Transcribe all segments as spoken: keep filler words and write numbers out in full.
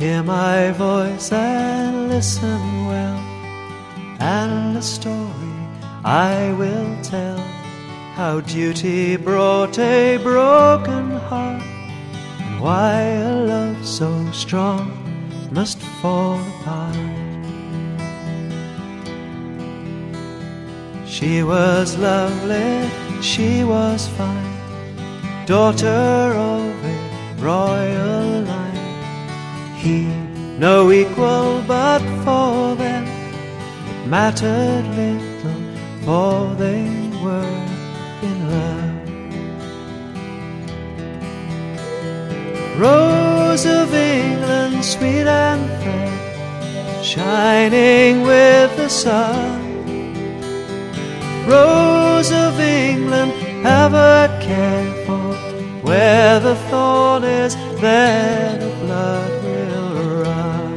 Hear my voice and listen well, and a story I will tell, how duty brought a broken heart, and why a love so strong must fall apart. She was lovely, she was fine, daughter of a royal line. He no equal, but for them it mattered little, for they were in love. Rose of England, sweet and fair, shining with the sun. Rose of England, have a care, for where the thorn is, there the blood will run.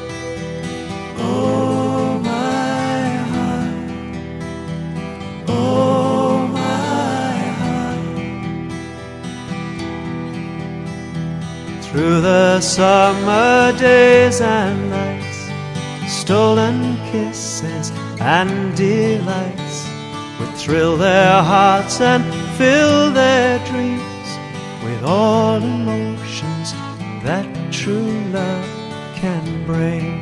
Oh my heart, oh my heart. Through the summer days and nights, stolen kisses and delights would thrill their hearts and fill their dreams with all emotions that true love can bring.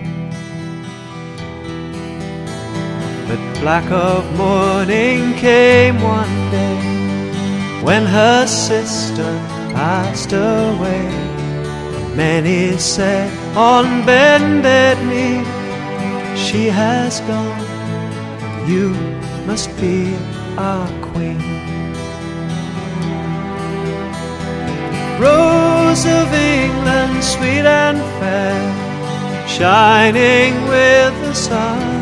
But black of morning came one day, when her sister passed away. Many said on bended knee, she has gone, you must be our queen. Rose of England, sweet and fair, shining with the sun.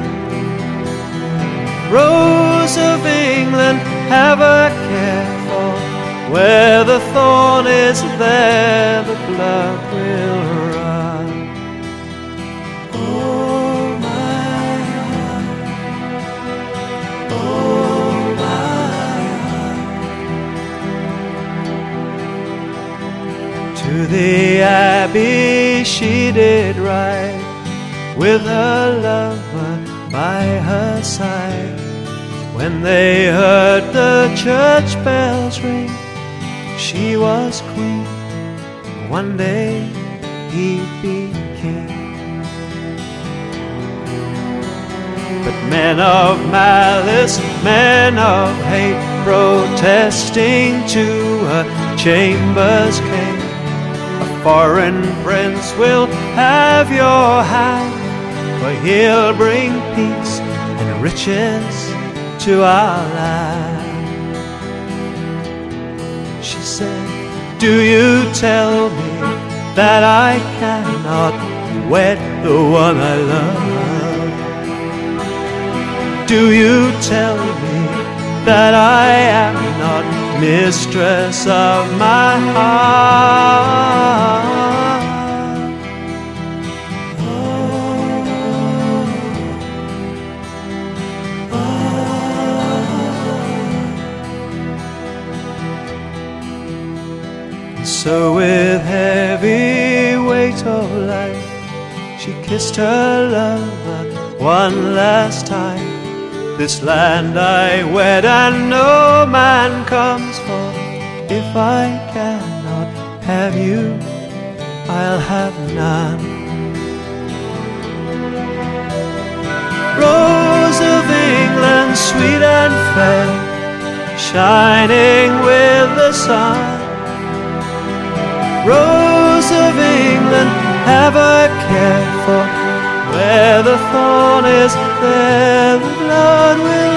Rose of England, have a care, for where the thorn is, there the blood will run. Oh my heart, oh my heart. To the abbey she did ride, with her lover by her side. When they heard the church bells ring, she was queen, one day he'd be king. But men of malice, men of hate, protesting to her chambers came. A foreign prince will have your hand, for he'll bring peace and riches to our land. She said, do you tell me that I cannot wed the one I love? Do you tell me that I am not mistress of my heart? So with heavy weight of life, she kissed her lover one last time. This land I wed and no man comes for. If I cannot have you, I'll have none. Rose of England, sweet and fair, shining with the sun. Rose of England, have a care, for where the thorn is, there the blood will